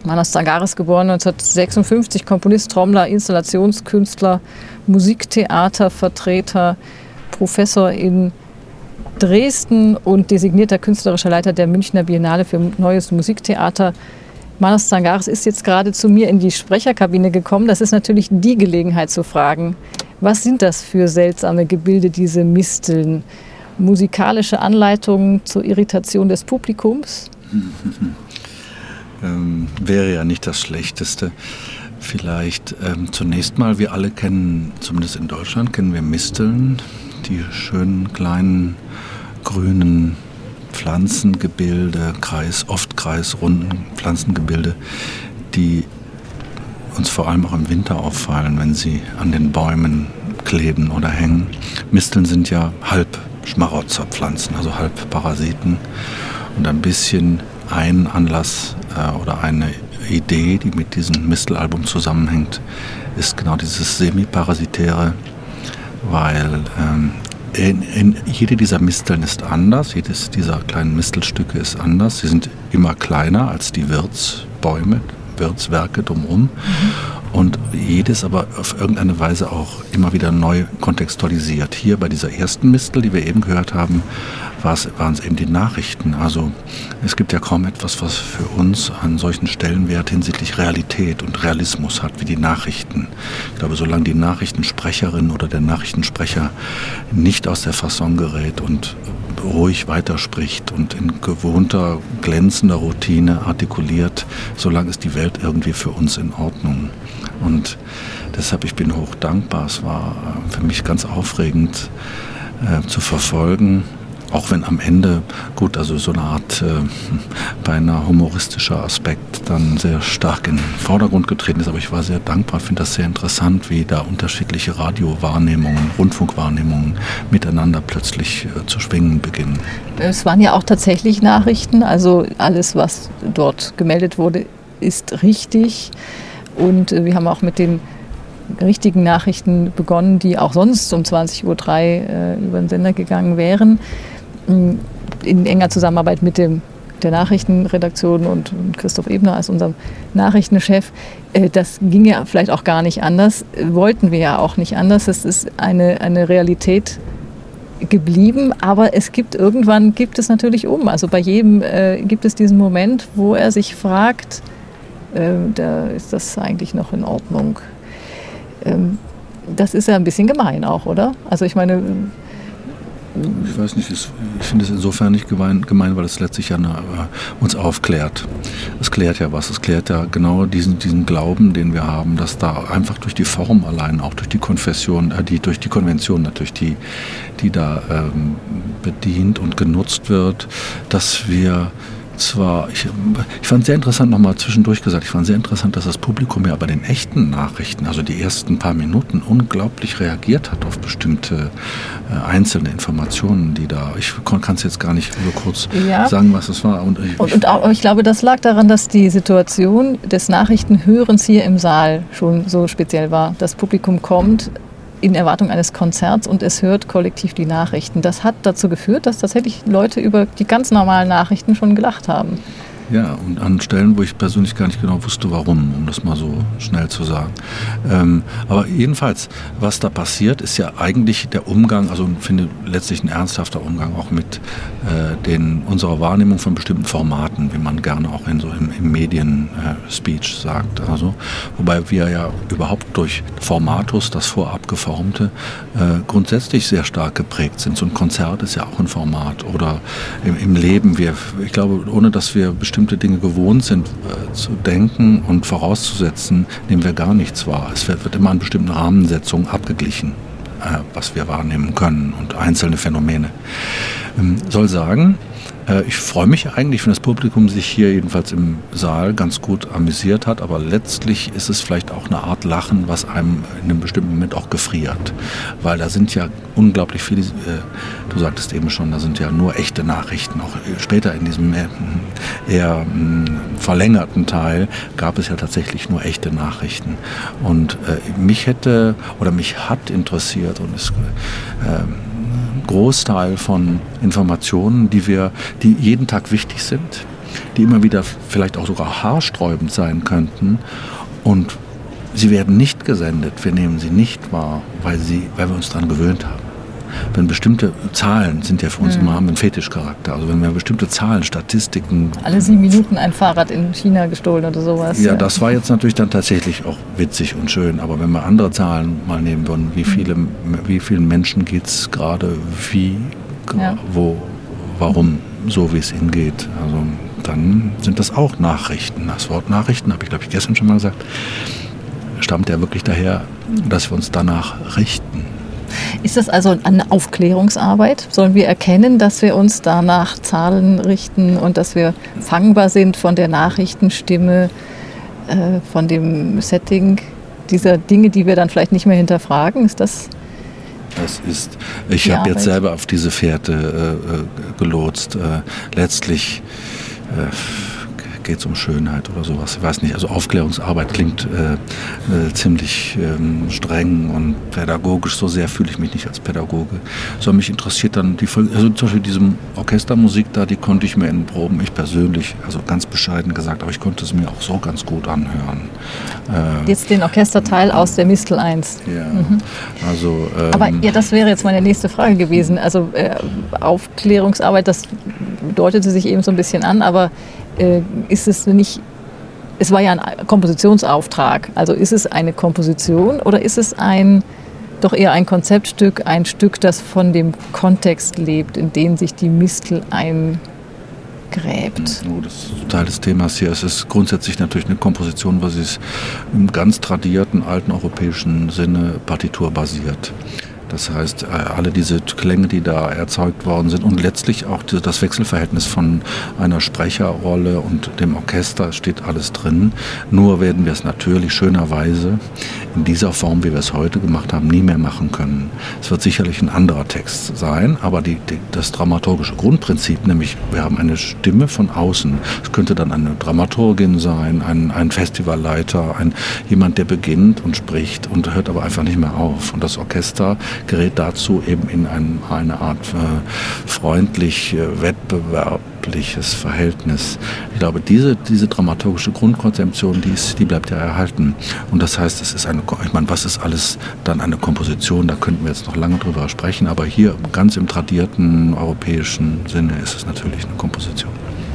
Manos Zangaris, geboren 1956, Komponist, Trommler, Installationskünstler, Musiktheatervertreter, Professor in Dresden und designierter künstlerischer Leiter der Münchner Biennale für Neues Musiktheater. Manos Zangaris ist jetzt gerade zu mir in die Sprecherkabine gekommen. Das ist natürlich die Gelegenheit zu fragen, was sind das für seltsame Gebilde, diese Misteln? Musikalische Anleitungen zur Irritation des Publikums? Wäre ja nicht das Schlechteste. Vielleicht zunächst mal, wir alle kennen, zumindest in Deutschland, kennen wir Misteln, die schönen kleinen grünen Pflanzengebilde, oft kreisrunden Pflanzengebilde, die uns vor allem auch im Winter auffallen, wenn sie an den Bäumen kleben oder hängen. Misteln sind ja halb Schmarotzerpflanzen, also halb Parasiten, und ein bisschen ein Anlass oder eine Idee, die mit diesem Mistelalbum zusammenhängt, ist genau dieses Semiparasitäre, weil jede dieser Misteln ist anders, jedes dieser kleinen Mistelstücke ist anders. Sie sind immer kleiner als die Wirtsbäume, Wirtswerke drumherum. Und jedes aber auf irgendeine Weise auch immer wieder neu kontextualisiert. Hier bei dieser ersten Mistel, die wir eben gehört haben, waren es eben die Nachrichten. Also es gibt ja kaum etwas, was für uns einen solchen Stellenwert hinsichtlich Realität und Realismus hat wie die Nachrichten. Ich glaube, solange die Nachrichtensprecherin oder der Nachrichtensprecher nicht aus der Fasson gerät und ruhig weiterspricht und in gewohnter, glänzender Routine artikuliert, solange ist die Welt irgendwie für uns in Ordnung. Und deshalb, ich bin hoch dankbar. Es war für mich ganz aufregend zu verfolgen, auch wenn am Ende, gut, also so eine Art beinahe humoristischer Aspekt dann sehr stark in den Vordergrund getreten ist. Aber ich war sehr dankbar, finde das sehr interessant, wie da unterschiedliche Radiowahrnehmungen, Rundfunkwahrnehmungen miteinander plötzlich zu schwingen beginnen. Es waren ja auch tatsächlich Nachrichten, also alles, was dort gemeldet wurde, ist richtig. Und wir haben auch mit den richtigen Nachrichten begonnen, die auch sonst um 20.03 Uhr über den Sender gegangen wären, in enger Zusammenarbeit mit der Nachrichtenredaktion und Christoph Ebner als unserem Nachrichtenchef. Das ging ja vielleicht auch gar nicht anders, wollten wir ja auch nicht anders. Es ist eine Realität geblieben, aber irgendwann gibt es natürlich Also bei jedem gibt es diesen Moment, wo er sich fragt, da ist das eigentlich noch in Ordnung. Das ist ja ein bisschen gemein auch, oder? Also ich meine... Ich weiß nicht, ich finde es insofern nicht gemein, weil es letztlich ja uns aufklärt. Es klärt ja was, es klärt ja genau diesen Glauben, den wir haben, dass da einfach durch die Form allein, auch durch die Konfession, durch die Konvention natürlich, die da bedient und genutzt wird, dass wir zwar, ich fand sehr interessant, nochmal zwischendurch gesagt, ich fand sehr interessant, dass das Publikum ja bei den echten Nachrichten, also die ersten paar Minuten, unglaublich reagiert hat auf bestimmte einzelne Informationen, die da, ich kann es jetzt gar nicht so kurz sagen, was es war. Und ich glaube, das lag daran, dass die Situation des Nachrichtenhörens hier im Saal schon so speziell war. Das Publikum kommt in Erwartung eines Konzerts und es hört kollektiv die Nachrichten. Das hat dazu geführt, dass tatsächlich Leute über die ganz normalen Nachrichten schon gelacht haben. Ja, und an Stellen, wo ich persönlich gar nicht genau wusste, warum, um das mal so schnell zu sagen. Aber jedenfalls, was da passiert, ist ja eigentlich der Umgang, also ich finde letztlich ein ernsthafter Umgang auch mit unserer Wahrnehmung von bestimmten Formaten, wie man gerne auch im Medien-Speech sagt. Also, wobei wir ja überhaupt durch Formatus, das vorab geformte, grundsätzlich sehr stark geprägt sind. So ein Konzert ist ja auch ein Format. Oder im Leben, ich glaube, ohne dass wir bestimmte Dinge gewohnt sind zu denken und vorauszusetzen, nehmen wir gar nichts wahr. Es wird immer an bestimmten Rahmensetzungen abgeglichen, was wir wahrnehmen können und einzelne Phänomene. Soll sagen, ich freue mich eigentlich, wenn das Publikum sich hier jedenfalls im Saal ganz gut amüsiert hat, aber letztlich ist es vielleicht auch eine Art Lachen, was einem in einem bestimmten Moment auch gefriert. Weil da sind ja unglaublich viele, du sagtest eben schon, da sind ja nur echte Nachrichten. Auch später in diesem eher verlängerten Teil gab es ja tatsächlich nur echte Nachrichten. Und mich hat interessiert und es Großteil von Informationen, die jeden Tag wichtig sind, die immer wieder vielleicht auch sogar haarsträubend sein könnten. Und sie werden nicht gesendet, wir nehmen sie nicht wahr, weil wir uns daran gewöhnt haben. Wenn bestimmte Zahlen sind ja für uns immer haben einen Fetischcharakter. Also wenn wir bestimmte Zahlen, Statistiken... Alle 7 Minuten ein Fahrrad in China gestohlen oder sowas. Ja, das war jetzt natürlich dann tatsächlich auch witzig und schön. Aber wenn wir andere Zahlen mal nehmen würden, wie vielen Menschen geht es gerade, wo, warum, so wie es ihnen geht. Also dann sind das auch Nachrichten. Das Wort Nachrichten, habe ich glaube ich gestern schon mal gesagt, stammt ja wirklich daher, dass wir uns danach richten. Ist das also eine Aufklärungsarbeit? Sollen wir erkennen, dass wir uns danach Zahlen richten und dass wir fangbar sind von der Nachrichtenstimme, von dem Setting dieser Dinge, die wir dann vielleicht nicht mehr hinterfragen? Ist das? Ich habe jetzt selber auf diese Fährte gelotst. Letztlich geht es um Schönheit oder sowas. Ich weiß nicht, also Aufklärungsarbeit klingt ziemlich streng und pädagogisch. So sehr fühle ich mich nicht als Pädagoge. Sondern mich interessiert dann zum Beispiel diese Orchestermusik da, die konnte ich mir in Proben, ich persönlich, also ganz bescheiden gesagt, aber ich konnte es mir auch so ganz gut anhören. Jetzt den Orchesterteil aus der Mistel 1. Ja, also... aber ja, das wäre jetzt meine nächste Frage gewesen. Also Aufklärungsarbeit, das deutete sich eben so ein bisschen an, aber ist es nicht, es war ja ein Kompositionsauftrag, also ist es eine Komposition oder ist es doch eher ein Konzeptstück, ein Stück, das von dem Kontext lebt, in den sich die Mistel eingräbt? Das ist Teil des Themas hier. Es ist grundsätzlich natürlich eine Komposition, weil sie ist im ganz tradierten alten europäischen Sinne partiturbasiert. Das heißt, alle diese Klänge, die da erzeugt worden sind und letztlich auch das Wechselverhältnis von einer Sprecherrolle und dem Orchester steht alles drin. Nur werden wir es natürlich schönerweise in dieser Form, wie wir es heute gemacht haben, nie mehr machen können. Es wird sicherlich ein anderer Text sein, aber das dramaturgische Grundprinzip, nämlich wir haben eine Stimme von außen. Es könnte dann eine Dramaturgin sein, ein Festivalleiter, jemand, der beginnt und spricht und hört aber einfach nicht mehr auf. Und das Orchester gerät dazu eben in eine Art freundlich, wettbewerbliches Verhältnis. Ich glaube, diese dramaturgische Grundkonzeption, die bleibt ja erhalten. Und das heißt, was ist alles dann eine Komposition? Da könnten wir jetzt noch lange drüber sprechen, aber hier ganz im tradierten europäischen Sinne ist es natürlich eine Komposition.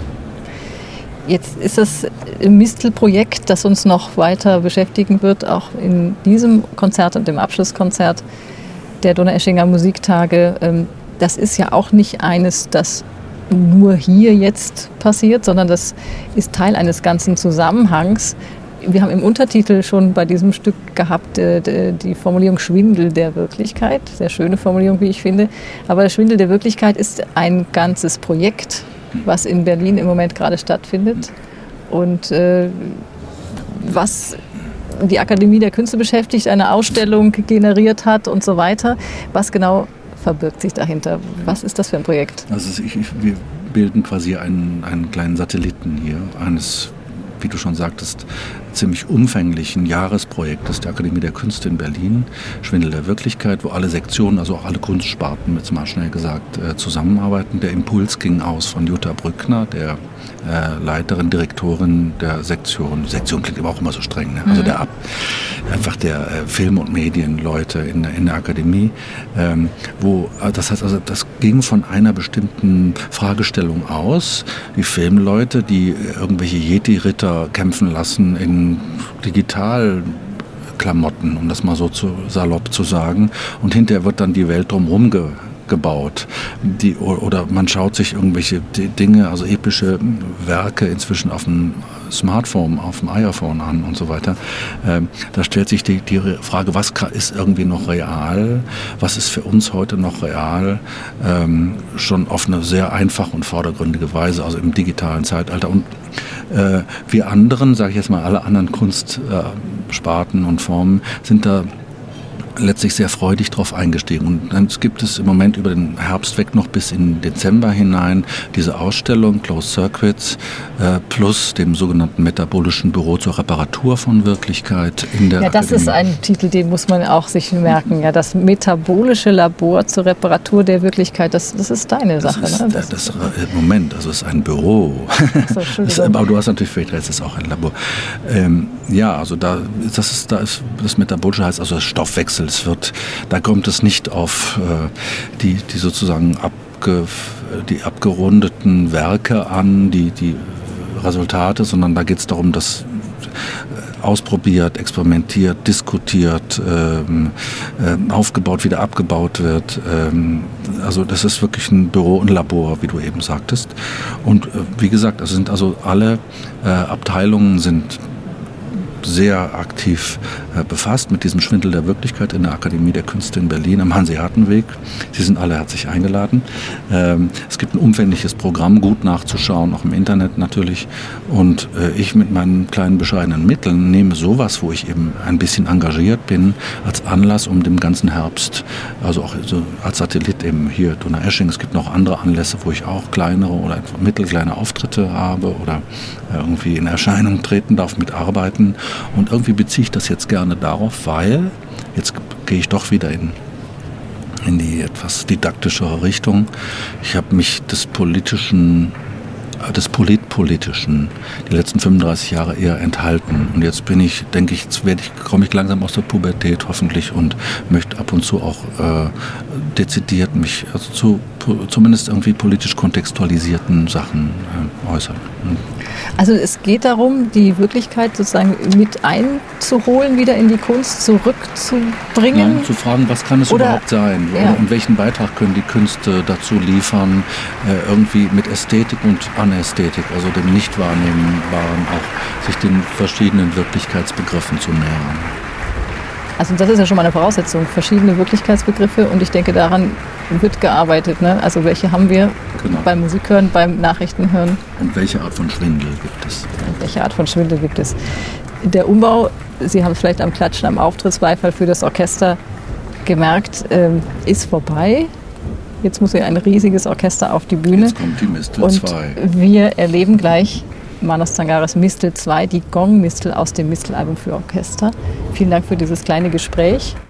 Jetzt ist das Mistel-Projekt, das uns noch weiter beschäftigen wird, auch in diesem Konzert und dem Abschlusskonzert der Donaueschinger Musiktage. Das ist ja auch nicht eines, das nur hier jetzt passiert, sondern das ist Teil eines ganzen Zusammenhangs. Wir haben im Untertitel schon bei diesem Stück gehabt die Formulierung Schwindel der Wirklichkeit. Sehr schöne Formulierung, wie ich finde. Aber der Schwindel der Wirklichkeit ist ein ganzes Projekt, was in Berlin im Moment gerade stattfindet. Und was die Akademie der Künste beschäftigt, eine Ausstellung generiert hat und so weiter. Was genau verbirgt sich dahinter? Was ist das für ein Projekt? Also wir bilden quasi einen kleinen Satelliten hier, eines, wie du schon sagtest, ziemlich umfänglichen Jahresprojektes der Akademie der Künste in Berlin, Schwindel der Wirklichkeit, wo alle Sektionen, also auch alle Kunstsparten, jetzt mal schnell gesagt, zusammenarbeiten. Der Impuls ging aus von Jutta Brückner, der Leiterin, Direktorin der Sektion. Sektion klingt aber auch immer so streng, ne? Also einfach der Film- und Medienleute in der Akademie, das heißt also, das ging von einer bestimmten Fragestellung aus. Die Filmleute, die irgendwelche Yeti-Ritter kämpfen lassen in Digitalklamotten, um das mal so salopp zu sagen, und hinterher wird dann die Welt drumherum gebaut. Oder man schaut sich irgendwelche Dinge, also epische Werke inzwischen auf dem Smartphone, auf dem iPhone an und so weiter. Da stellt sich die Frage, was ist irgendwie noch real? Was ist für uns heute noch real? Schon auf eine sehr einfache und vordergründige Weise, also im digitalen Zeitalter. Und wir anderen, sage ich jetzt mal, alle anderen Kunstsparten und Formen sind da letztlich sehr freudig drauf eingestiegen. Und dann gibt es im Moment über den Herbst weg noch bis in Dezember hinein diese Ausstellung Closed Circuits plus dem sogenannten Metabolischen Büro zur Reparatur von Wirklichkeit in der das ist ein Titel, den muss man auch sich merken. Ja, das Metabolische Labor zur Reparatur der Wirklichkeit, das ist deine Sache. Moment, also es ist ein Büro. So, aber du hast natürlich völlig recht, es ist auch ein Labor. Also das Metabolische heißt also das Stoffwechsel. Da kommt es nicht auf die sozusagen die abgerundeten Werke an, die Resultate, sondern da geht es darum, dass ausprobiert, experimentiert, diskutiert, aufgebaut, wieder abgebaut wird. Also das ist wirklich ein Büro und Labor, wie du eben sagtest. Und wie gesagt, alle Abteilungen sind sehr aktiv befasst mit diesem Schwindel der Wirklichkeit in der Akademie der Künste in Berlin am Hanseatenweg. Sie sind alle herzlich eingeladen. Es gibt ein umfängliches Programm, gut nachzuschauen, auch im Internet natürlich. Und ich mit meinen kleinen bescheidenen Mitteln nehme sowas, wo ich eben ein bisschen engagiert bin, als Anlass, um dem ganzen Herbst, also auch so als Satellit eben hier Donaueschingen. Es gibt noch andere Anlässe, wo ich auch kleinere oder mittelkleine Auftritte habe oder irgendwie in Erscheinung treten darf, mitarbeiten. Und irgendwie beziehe ich das jetzt gerne darauf, weil jetzt gehe ich doch wieder in die etwas didaktischere Richtung. Ich habe mich des Politpolitischen die letzten 35 Jahre eher enthalten. Und jetzt komme ich langsam aus der Pubertät hoffentlich und möchte ab und zu auch dezidiert mich zu zumindest irgendwie politisch kontextualisierten Sachen äußern. Also es geht darum, die Wirklichkeit sozusagen mit einzuholen, wieder in die Kunst zurückzubringen? Nein, zu fragen, was kann es überhaupt sein? Ja. Und welchen Beitrag können die Künste dazu liefern, irgendwie mit Ästhetik und Anästhetik, also dem Nicht-Wahrnehmbaren, auch sich den verschiedenen Wirklichkeitsbegriffen zu nähern. Also das ist ja schon mal eine Voraussetzung, verschiedene Wirklichkeitsbegriffe, und ich denke, daran wird gearbeitet. Ne? Also welche haben wir beim Musikhören, beim Nachrichtenhören? Und welche Art von Schwindel gibt es? Der Umbau, Sie haben es vielleicht am Klatschen, am Auftrittsbeifall für das Orchester gemerkt, ist vorbei. Jetzt muss ja ein riesiges Orchester auf die Bühne. Jetzt kommt die Mistel 2. Und wir erleben gleich Manos Tsangaris Mistel 2, die Gong-Mistel aus dem Mistel-Album für Orchester. Vielen Dank für dieses kleine Gespräch.